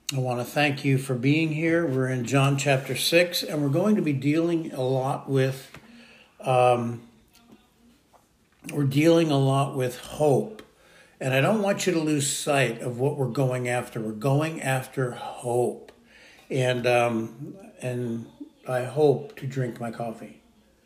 I want to thank you for being here. We're in John chapter 6, and we're going to be dealing a lot with hope. And I don't want you to lose sight of what we're going after. We're going after hope. And I hope to drink my coffee.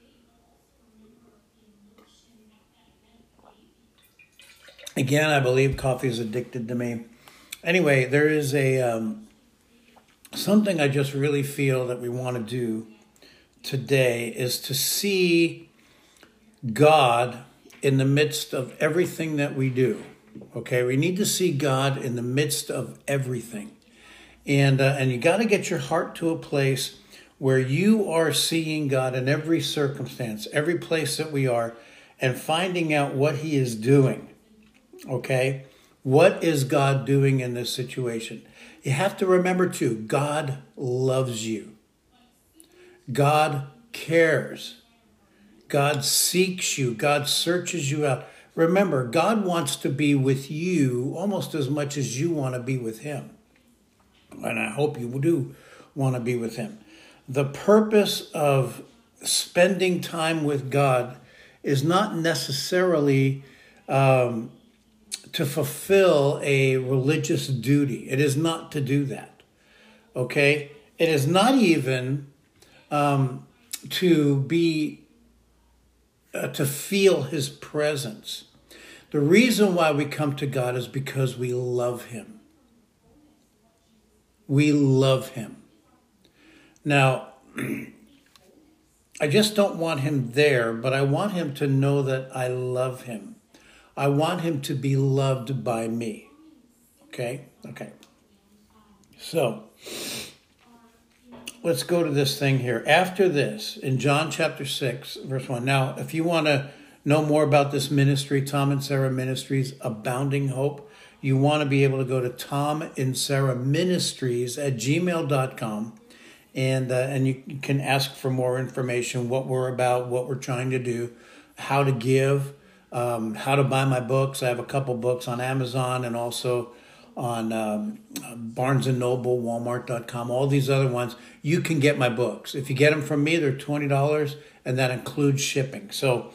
Again, I believe coffee is addicted to me. Anyway, there is something I just really feel that we want to do today is to see God in the midst of everything that we do. Okay, we need to see God in the midst of everything. And you got to get your heart to a place where you are seeing God in every circumstance, every place that we are, and finding out what He is doing. Okay? What is God doing in this situation? You have to remember too, God loves you. God cares. God seeks you. God searches you out. Remember, God wants to be with you almost as much as you want to be with Him. And I hope you do want to be with Him. The purpose of spending time with God is not necessarily to fulfill a religious duty. It is not to do that. Okay? It is not even to feel His presence. The reason why we come to God is because we love Him. We love Him. Now, I just don't want Him there, but I want Him to know that I love Him. I want Him to be loved by me. Okay? Okay. So, let's go to this thing here. After this, in John chapter 6, verse 1. Now, if you want to know more about this ministry, Tom and Sarah Ministries, Abounding Hope, you want to be able to go to Tom and Sarah Ministries at gmail.com. And you can ask for more information, what we're about, what we're trying to do, how to give, how to buy my books. I have a couple books on Amazon and also on Barnes & Noble, Walmart.com, all these other ones. You can get my books. If you get them from me, they're $20, and that includes shipping. So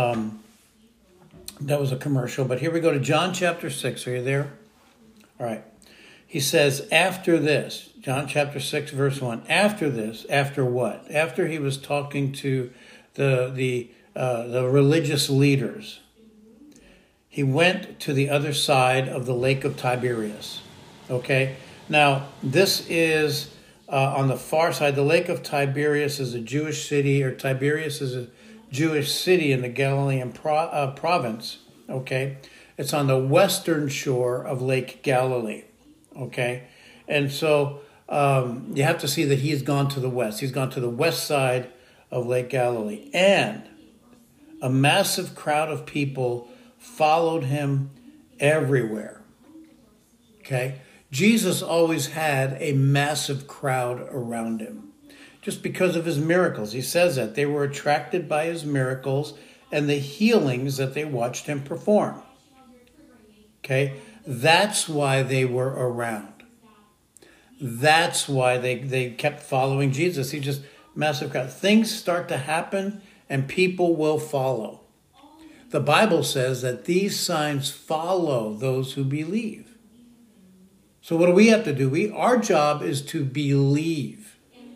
that was a commercial. But here we go to John chapter 6. Are you there? All right. He says, after this, John chapter 6, verse 1, after this, after what? After he was talking to the religious leaders, he went to the other side of the Lake of Tiberias. Okay? Now, this is on the far side. The Lake of Tiberias is a Jewish city, or Tiberias is a Jewish city in the Galilean province. Okay? It's on the western shore of Lake Galilee. Okay? And so you have to see that he's gone to the west. He's gone to the west side of Lake Galilee. And a massive crowd of people followed him everywhere. Okay? Jesus always had a massive crowd around him just because of his miracles. He says that they were attracted by his miracles and the healings that they watched him perform. Okay? That's why they were around. That's why they kept following Jesus. He just, massive crowd. Things start to happen and people will follow. The Bible says that these signs follow those who believe. So what do we have to do? Our job is to believe.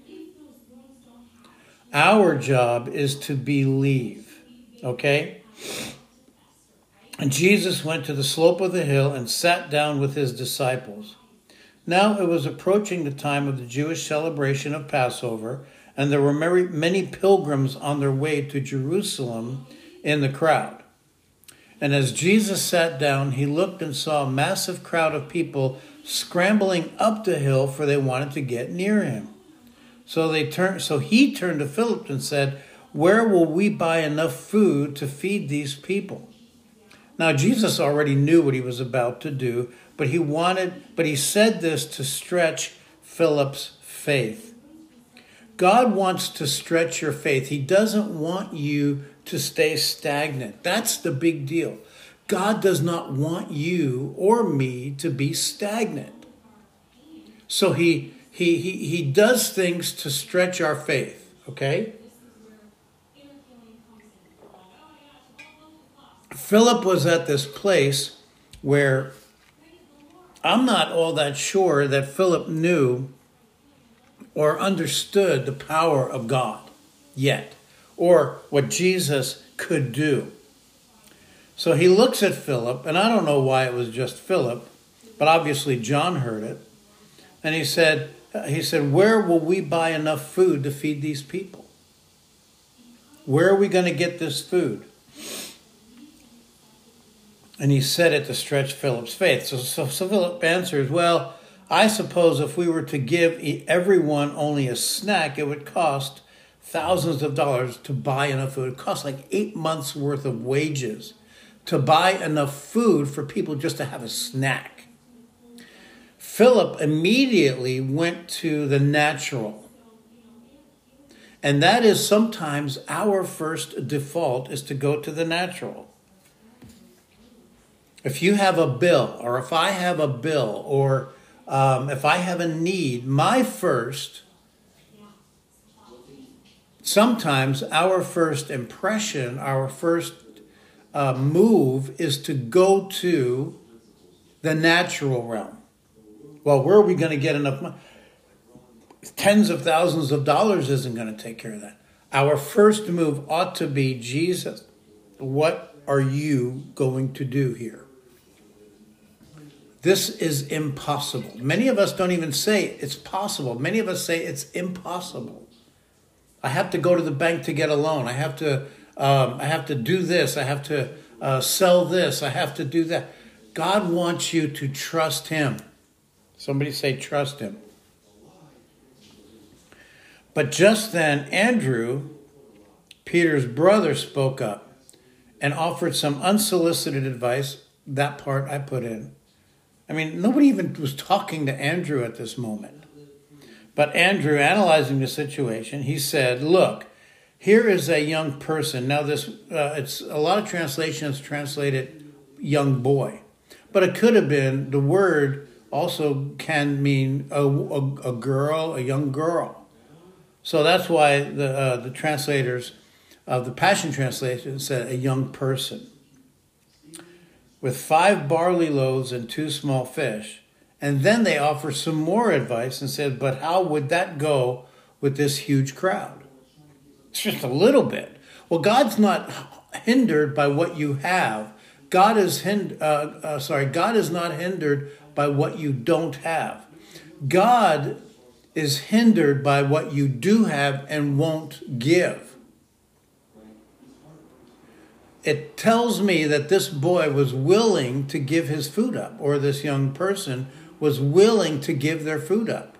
Our job is to believe. Okay? And Jesus went to the slope of the hill and sat down with his disciples. Now it was approaching the time of the Jewish celebration of Passover, and there were many pilgrims on their way to Jerusalem in the crowd. And as Jesus sat down, he looked and saw a massive crowd of people scrambling up the hill, for they wanted to get near him. So he turned to Philip and said, "Where will we buy enough food to feed these people?" Now Jesus already knew what he was about to do, but he said this to stretch Philip's faith. God wants to stretch your faith. He doesn't want you to stay stagnant. That's the big deal. God does not want you or me to be stagnant. So he does things to stretch our faith, okay? Philip was at this place where I'm not all that sure that Philip knew or understood the power of God yet, or what Jesus could do. So he looks at Philip, and I don't know why it was just Philip, but obviously John heard it. And he said, where will we buy enough food to feed these people? Where are we going to get this food? And he said it to stretch Philip's faith. So Philip answers, well, I suppose if we were to give everyone only a snack, it would cost thousands of dollars to buy enough food. It costs like 8 months worth of wages to buy enough food for people just to have a snack. Philip immediately went to the natural. And that is sometimes our first default, is to go to the natural. If you have a bill, or if I have a bill, or if I have a need, sometimes our first impression, our first move is to go to the natural realm. Well, where are we going to get enough money? Tens of thousands of dollars isn't going to take care of that. Our first move ought to be, Jesus, what are you going to do here? This is impossible. Many of us don't even say it's possible. Many of us say it's impossible. I have to go to the bank to get a loan. I have to do this. I have to sell this. I have to do that. God wants you to trust him. Somebody say trust him. But just then, Andrew, Peter's brother, spoke up and offered some unsolicited advice. That part I put in. I mean, nobody even was talking to Andrew at this moment. But Andrew, analyzing the situation, he said, look, here is a young person. Now, it's a lot of translations translated young boy. But it could have been, the word also can mean a girl, a young girl. So that's why the translators of the Passion Translation said a young person. With 5 barley loaves and 2 small fish. And then they offer some more advice and said, but how would that go with this huge crowd? It's just a little bit. Well, God's not hindered by what you have. God is not hindered by what you don't have. God is hindered by what you do have and won't give. It tells me that this boy was willing to give his food up, or this young person was willing to give their food up.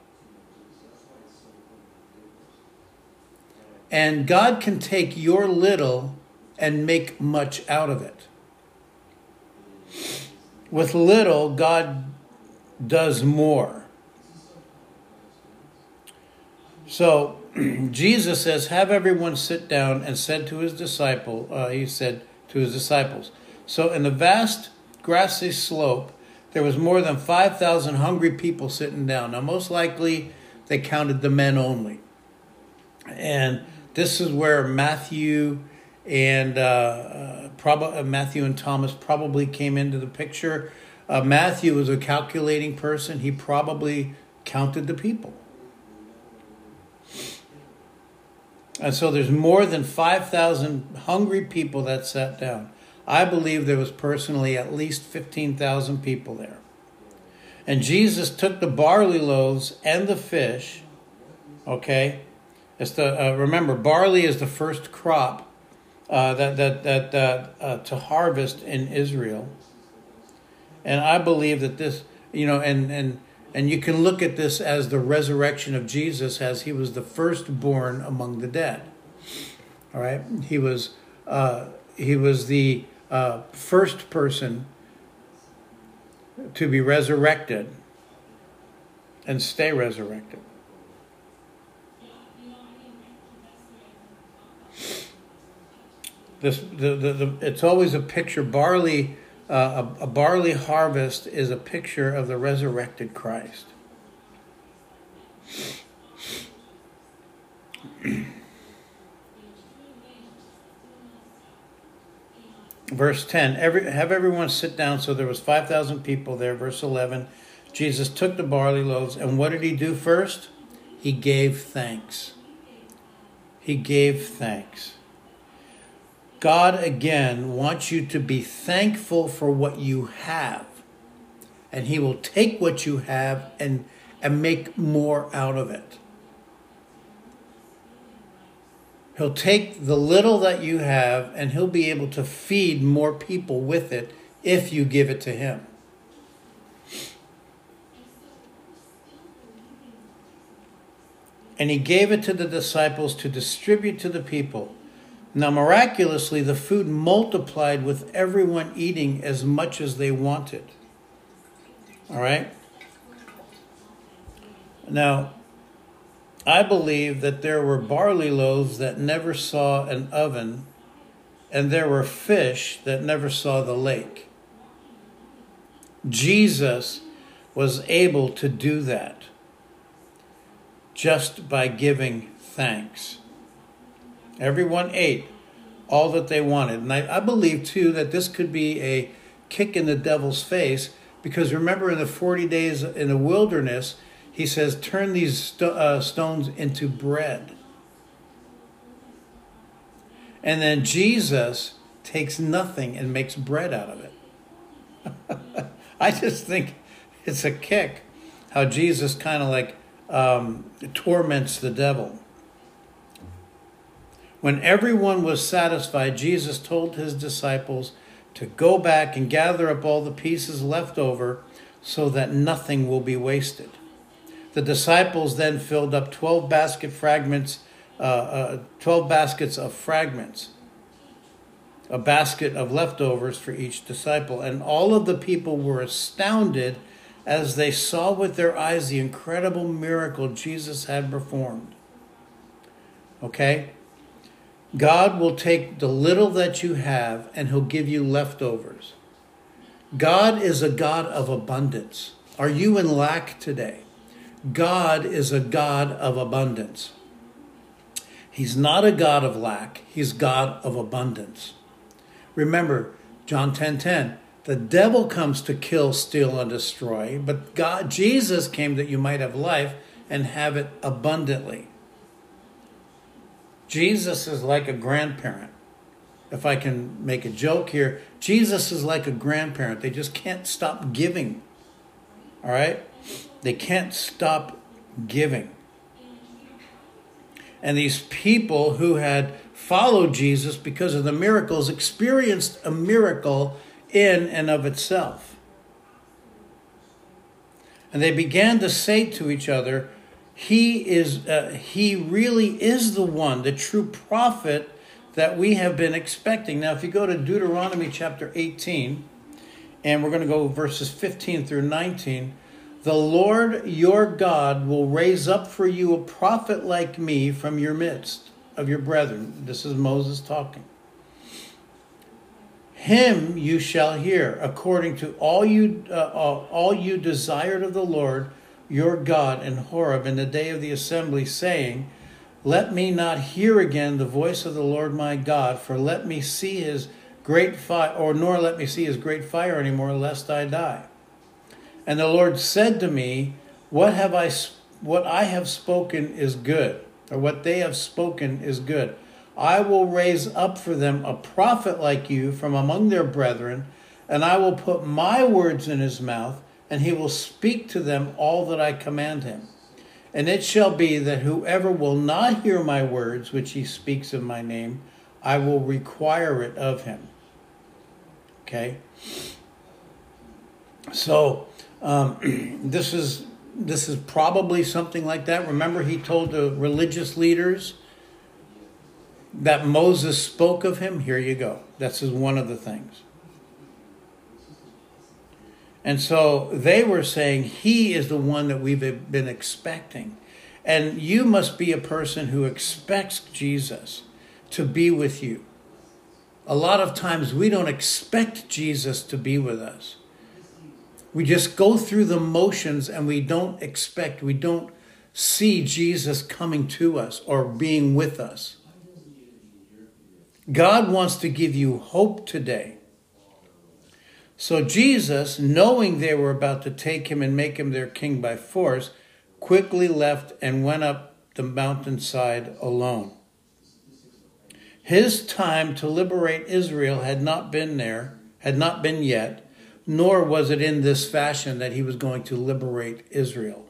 And God can take your little and make much out of it. With little, God does more. So Jesus says, have everyone sit down, and said to his disciples, so in the vast grassy slope, there was more than 5,000 hungry people sitting down. Now, most likely, they counted the men only. And this is where Matthew and Thomas probably came into the picture. Matthew was a calculating person. He probably counted the people. And so there's more than 5,000 hungry people that sat down. I believe there was personally at least 15,000 people there. And Jesus took the barley loaves and the fish. Okay, remember, barley is the first crop to harvest in Israel. And I believe that this, and you can look at this as the resurrection of Jesus, as he was the firstborn among the dead. All right, he was the first person to be resurrected and stay resurrected. It's always a picture. Barley, a barley harvest is a picture of the resurrected Christ. verse 10, have everyone sit down. So there was 5,000 people there. Verse 11, Jesus took the barley loaves, and what did he do first? He gave thanks. He gave thanks. God, again, wants you to be thankful for what you have. And he will take what you have and make more out of it. He'll take the little that you have and he'll be able to feed more people with it if you give it to him. And he gave it to the disciples to distribute to the people. Now, miraculously, the food multiplied with everyone eating as much as they wanted. All right? Now, I believe that there were barley loaves that never saw an oven, and there were fish that never saw the lake. Jesus was able to do that just by giving thanks. Everyone ate all that they wanted. And I believe, too, that this could be a kick in the devil's face, because remember in the 40 days in the wilderness, he says, turn these stones into bread. And then Jesus takes nothing and makes bread out of it. I just think it's a kick how Jesus kind of like torments the devil. When everyone was satisfied, Jesus told his disciples to go back and gather up all the pieces left over so that nothing will be wasted. The disciples then filled up 12 baskets of fragments, a basket of leftovers for each disciple. And all of the people were astounded as they saw with their eyes the incredible miracle Jesus had performed. Okay? God will take the little that you have and he'll give you leftovers. God is a God of abundance. Are you in lack today? God is a God of abundance. He's not a God of lack. He's God of abundance. Remember, John 10:10, the devil comes to kill, steal, and destroy, but Jesus came that you might have life and have it abundantly. Jesus is like a grandparent. If I can make a joke here, Jesus is like a grandparent. They just can't stop giving. All right? They can't stop giving. And these people who had followed Jesus because of the miracles experienced a miracle in and of itself. And they began to say to each other, he really is the one, the true prophet that we have been expecting. Now, if you go to Deuteronomy chapter 18, and we're going to go verses 15 through 19, the Lord your God will raise up for you a prophet like me from your midst of your brethren. This is Moses talking. Him you shall hear, according to all you desired of the Lord your God in Horeb in the day of the assembly, saying, let me not hear again the voice of the Lord my God, for let me see his great fire, nor let me see his great fire anymore, lest I die. And the Lord said to me, what I have spoken is good, or what they have spoken is good. I will raise up for them a prophet like you from among their brethren, and I will put my words in his mouth, and he will speak to them all that I command him. And it shall be that whoever will not hear my words, which he speaks in my name, I will require it of him. Okay? So, this is probably something like that. Remember, he told the religious leaders that Moses spoke of him. Here you go. This is one of the things. And so they were saying, he is the one that we've been expecting. And you must be a person who expects Jesus to be with you. A lot of times we don't expect Jesus to be with us. We just go through the motions and we don't see Jesus coming to us or being with us. God wants to give you hope today. So Jesus, knowing they were about to take him and make him their king by force, quickly left and went up the mountainside alone. His time to liberate Israel had not been yet, nor was it in this fashion that he was going to liberate Israel.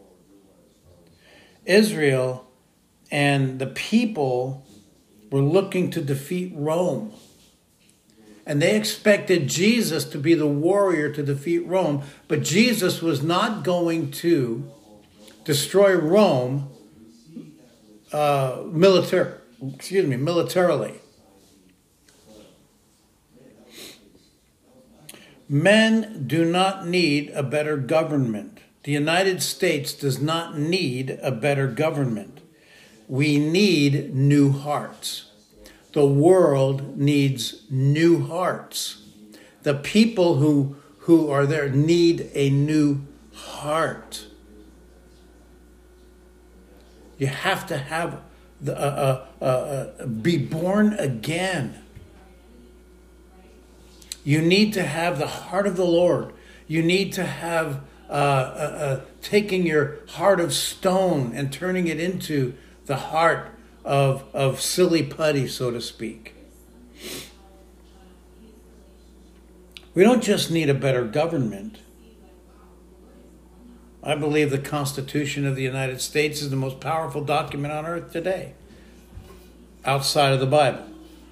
Israel and the people were looking to defeat Rome. And they expected Jesus to be the warrior to defeat Rome. But Jesus was not going to destroy Rome militarily. Men do not need a better government. The United States does not need a better government. We need new hearts. The world needs new hearts. The people who are there need a new heart. You have to have be born again. You need to have the heart of the Lord. You need to have taking your heart of stone and turning it into the heart of silly putty, so to speak. We don't just need a better government. I believe the Constitution of the United States is the most powerful document on earth today, outside of the Bible.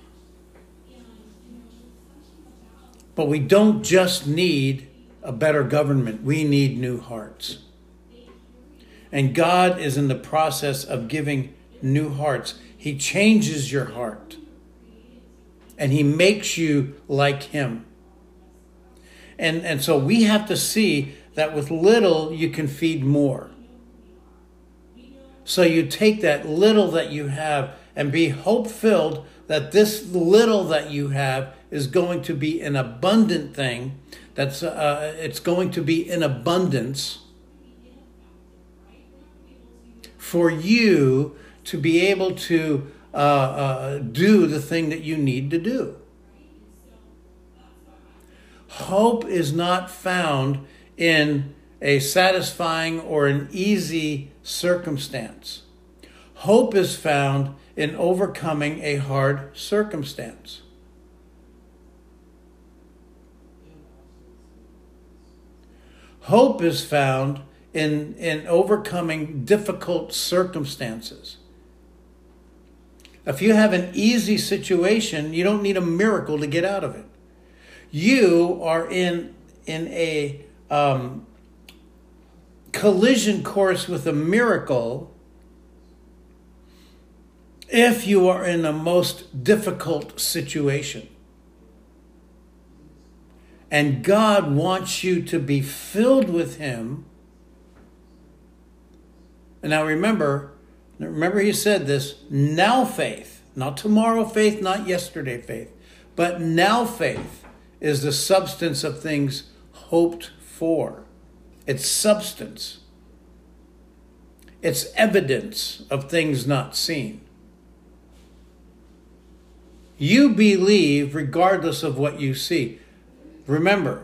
But we don't just need a better government. We need new hearts. And God is in the process of giving new hearts. He changes your heart. And he makes you like him. And so we have to see that with little you can feed more. So you take that little that you have and be hope-filled that this little that you have is going to be an abundant thing. It's going to be in abundance for you to be able to do the thing that you need to do. Hope is not found in a satisfying or an easy circumstance. Hope is found in overcoming a hard circumstance. Hope is found in overcoming difficult circumstances. If you have an easy situation, you don't need a miracle to get out of it. You are in a collision course with a miracle if you are in a most difficult situation. And God wants you to be filled with him. And now remember he said this, now faith, not tomorrow faith, not yesterday faith, but now faith is the substance of things hoped for. It's substance. It's evidence of things not seen. You believe regardless of what you see. Remember,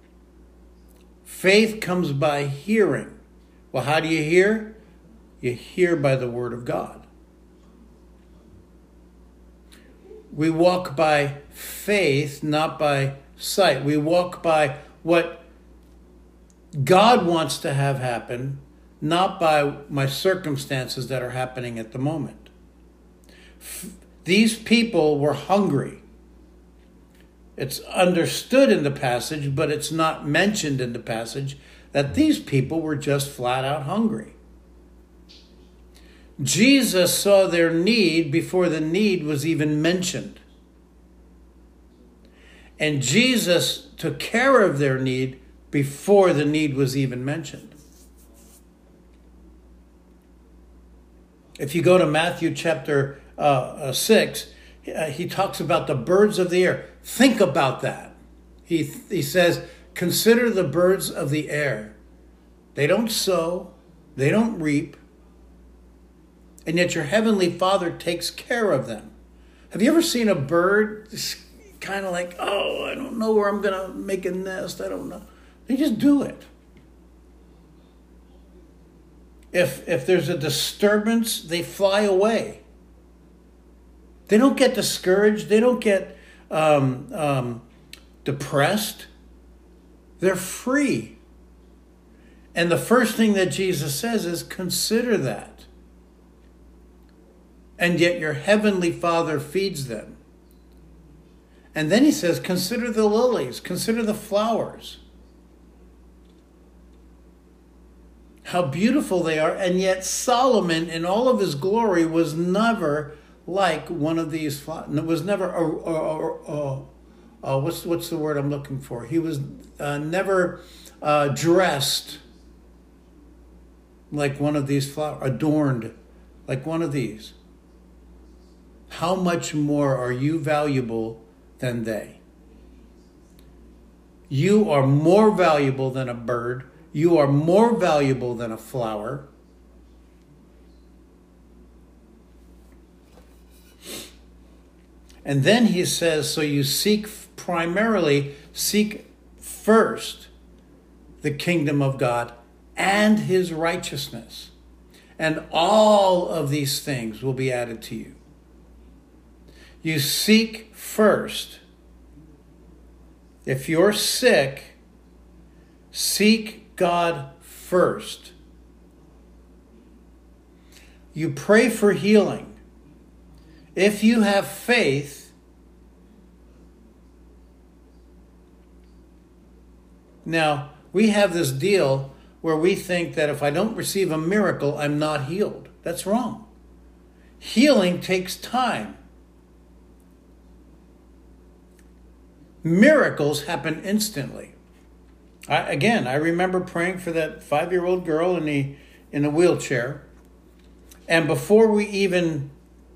faith comes by hearing. Well, how do you hear? You hear by the word of God. We walk by faith, not by sight. We walk by what God wants to have happen, not by my circumstances that are happening at the moment. These people were hungry. It's understood in the passage, but it's not mentioned in the passage, that these people were just flat out hungry. Jesus saw their need before the need was even mentioned. And Jesus took care of their need before the need was even mentioned. If you go to Matthew chapter 6, he talks about the birds of the air. Think about that. He says, consider the birds of the air. They don't sow, they don't reap, and yet your heavenly Father takes care of them. Have you ever seen a bird kind of like, oh, I don't know where I'm going to make a nest. I don't know. They just do it. If there's a disturbance, they fly away. They don't get discouraged. They don't get depressed. They're free. And the first thing that Jesus says is, consider that. And yet your heavenly Father feeds them. And then he says, consider the lilies, consider the flowers. How beautiful they are. And yet Solomon, in all of his glory, was never like one of these flowers. It was never, what's the word I'm looking for? He was never dressed like one of these flowers, adorned like one of these. How much more are you valuable than they? You are more valuable than a bird. You are more valuable than a flower. And then he says, so you seek first the kingdom of God and his righteousness. And all of these things will be added to you. You seek first. If you're sick, seek God first. You pray for healing. If you have faith, now we have this deal where we think that if I don't receive a miracle, I'm not healed. That's wrong. Healing takes time. Miracles happen instantly. I remember praying for that 5-year-old girl in the wheelchair, and before we even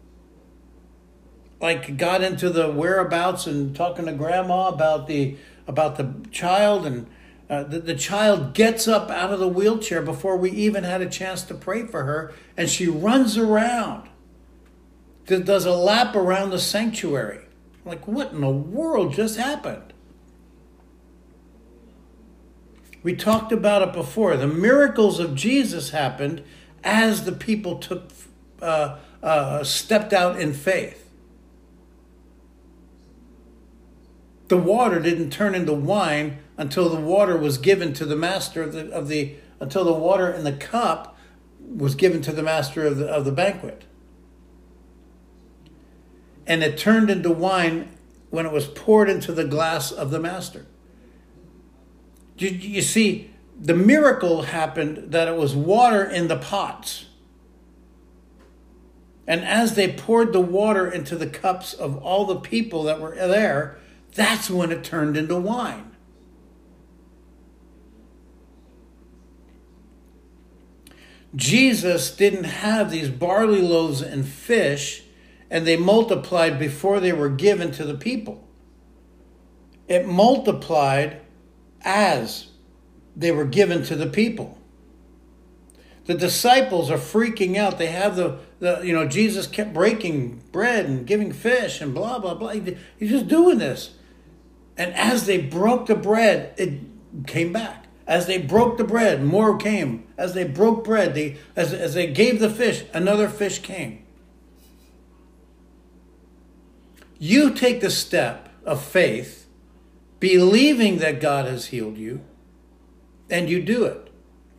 got into the whereabouts and talking to grandma about the child, and the child gets up out of the wheelchair before we even had a chance to pray for her, and she runs around, does a lap around the sanctuary. Like, what in the world just happened? We talked about it before. The miracles of Jesus happened as the people stepped out in faith. The water didn't turn into wine until the water was given to the master until the water in the cup was given to the master of the banquet. And it turned into wine when it was poured into the glass of the master. You see, the miracle happened that it was water in the pots. And as they poured the water into the cups of all the people that were there, that's when it turned into wine. Jesus didn't have these barley loaves and fish, and they multiplied before they were given to the people. It multiplied as they were given to the people. The disciples are freaking out. They have Jesus kept breaking bread and giving fish and blah, blah, blah. He's just doing this. And as they broke the bread, it came back. As they broke the bread, more came. As they broke bread, as they gave the fish, another fish came. You take the step of faith, believing that God has healed you, and you do it.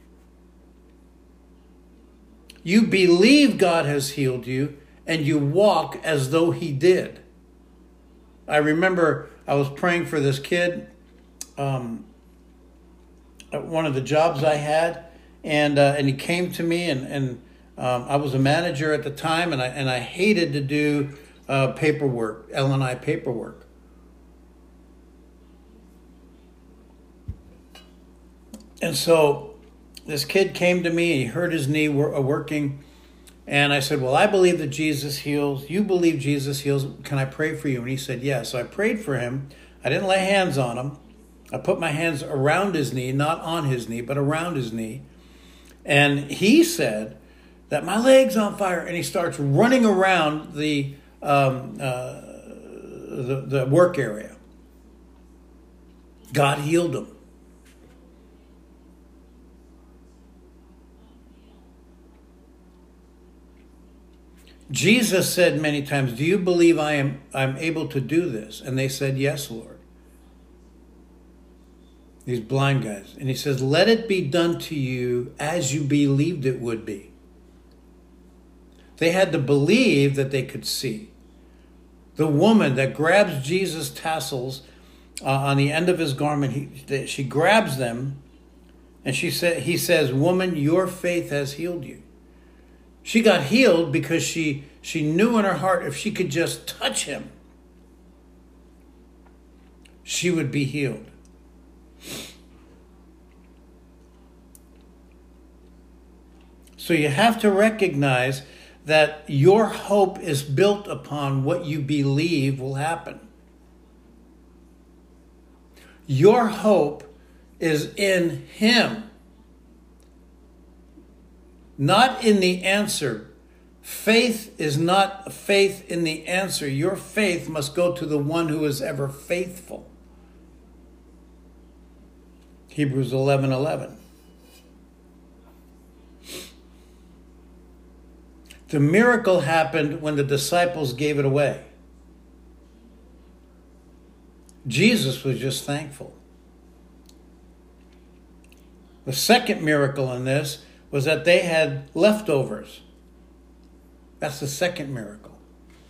You believe God has healed you, and you walk as though he did. I remember I was praying for this kid at one of the jobs I had, and he came to me, and I was a manager at the time, and I hated to do paperwork, L&I paperwork. And so this kid came to me, he hurt his knee working, and I said, well, I believe that Jesus heals. You believe Jesus heals. Can I pray for you? And he said, yes. So I prayed for him. I didn't lay hands on him. I put my hands around his knee, not on his knee, but around his knee. And he said that my leg's on fire. And he starts running around the the work area. God healed him. Jesus said many times, "Do you believe I'm able to do this?" And they said, "Yes, Lord." These blind guys. And he says, "Let it be done to you as you believed it would be." They had to believe that they could see. The woman that grabs Jesus' tassels on the end of his garment, she grabs them, and he says, "Woman, your faith has healed you." She got healed because she knew in her heart if she could just touch him, she would be healed. So you have to recognize that your hope is built upon what you believe will happen. Your hope is in him, not in the answer. Faith is not faith in the answer. Your faith must go to the one who is ever faithful. Hebrews 11:11. The miracle happened when the disciples gave it away. Jesus was just thankful. The second miracle in this was that they had leftovers. That's the second miracle.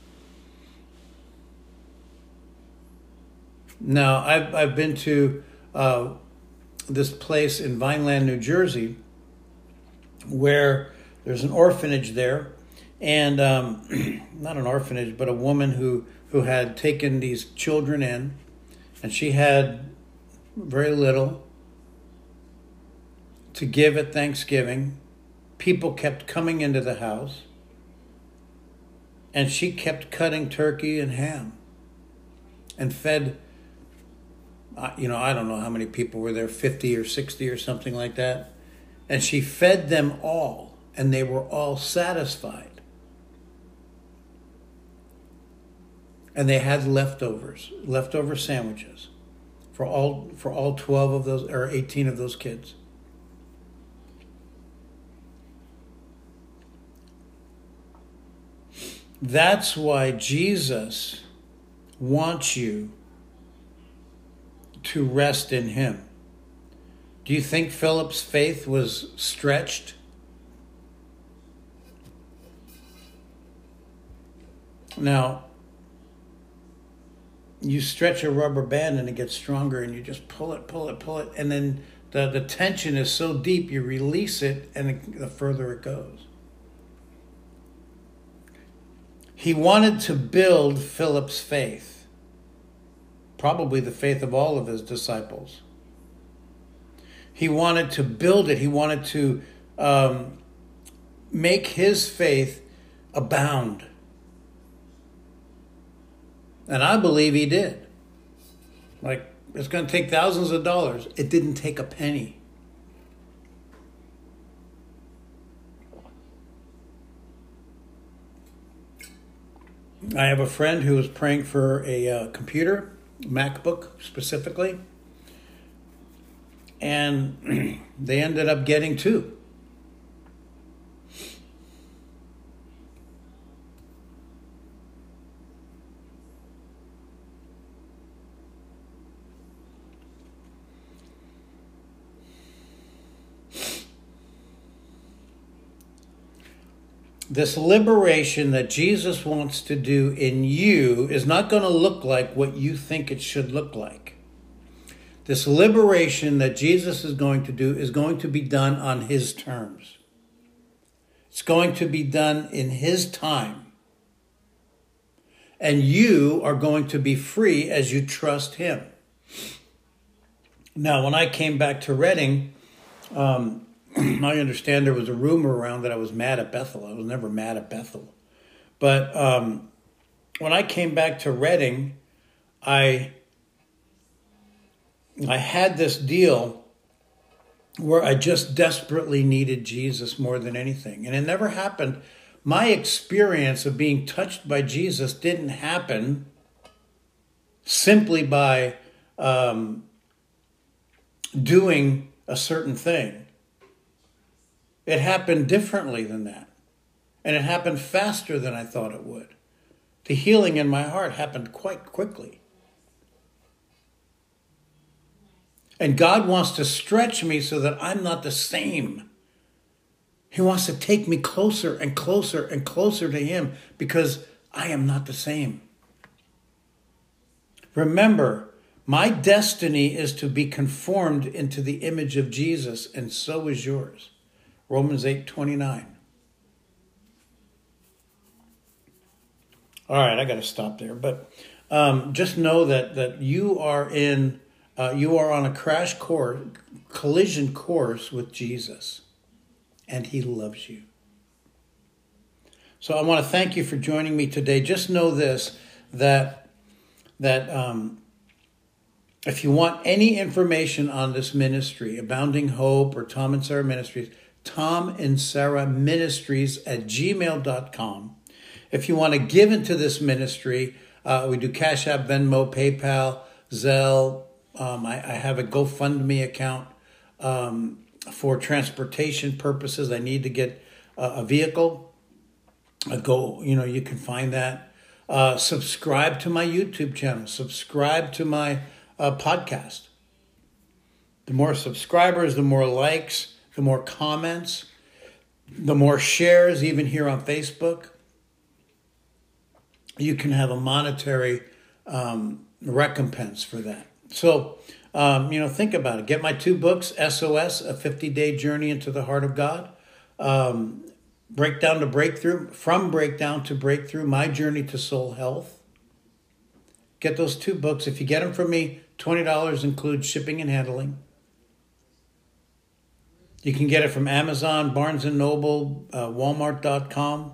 Now, I've been to this place in Vineland, New Jersey, where there's an orphanage there. And not an orphanage, but a woman who had taken these children in, and she had very little to give at Thanksgiving. People kept coming into the house, and she kept cutting turkey and ham and fed, I don't know how many people were there, 50 or 60 or something like that. And she fed them all, and they were all satisfied. And they had leftover sandwiches for all 12 of those, or 18 of those kids. That's why Jesus wants you to rest in him. Do you think Philip's faith was stretched? Now, you stretch a rubber band and it gets stronger, and you just pull it, and then the tension is so deep you release it, and the further it goes. He wanted to build Philip's faith, probably the faith of all of his disciples. He wanted to build it. He wanted to make his faith abound. And I believe he did. Like, it's going to take thousands of dollars. It didn't take a penny. I have a friend who was praying for a computer, MacBook specifically, and they ended up getting two. This liberation that Jesus wants to do in you is not going to look like what you think it should look like. This liberation that Jesus is going to do is going to be done on his terms. It's going to be done in his time. And you are going to be free as you trust him. Now, when I came back to Redding, I understand there was a rumor around that I was mad at Bethel. I was never mad at Bethel. But when I came back to Redding, I had this deal where I just desperately needed Jesus more than anything. And it never happened. My experience of being touched by Jesus didn't happen simply by doing a certain thing. It happened differently than that. And it happened faster than I thought it would. The healing in my heart happened quite quickly. And God wants to stretch me so that I'm not the same. He wants to take me closer and closer and closer to Him because I am not the same. Remember, my destiny is to be conformed into the image of Jesus, and so is yours. Romans 8:29. All right, I got to stop there. But just know that you are on a collision course with Jesus, and He loves you. So I want to thank you for joining me today. Just know this, that if you want any information on this ministry, Abounding Hope or Tom and Sarah Ministries, Tom and Sarah Ministries at gmail.com. If you want to give into this ministry, we do Cash App, Venmo, PayPal, Zelle. I have a GoFundMe account for transportation purposes. I need to get a vehicle. You can find that. Subscribe to my YouTube channel. Subscribe to my podcast. The more subscribers, the more likes, the more comments, the more shares, even here on Facebook. You can have a monetary recompense for that. So, think about it. Get my 2 books, SOS, A 50-Day Journey into the Heart of God. Breakdown to Breakthrough, From Breakdown to Breakthrough, My Journey to Soul Health. Get those 2 books. If you get them from me, $20 includes shipping and handling. You can get it from Amazon, Barnes & Noble, Walmart.com.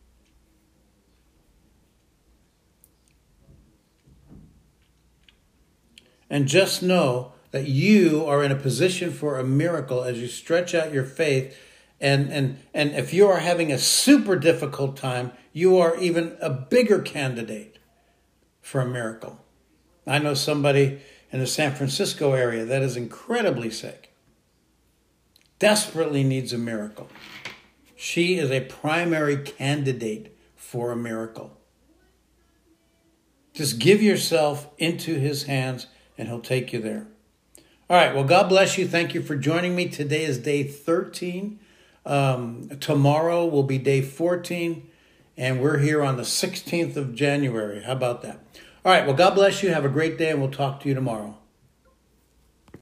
And just know that you are in a position for a miracle as you stretch out your faith. And if you are having a super difficult time, you are even a bigger candidate for a miracle. I know somebody in the San Francisco area that is incredibly sick, desperately needs a miracle. She is a primary candidate for a miracle. Just give yourself into His hands and He'll take you there. All right. Well, God bless you. Thank you for joining me. Today is day 13. Tomorrow will be day 14. And we're here on the 16th of January. How about that? All right. Well, God bless you. Have a great day, and we'll talk to you tomorrow.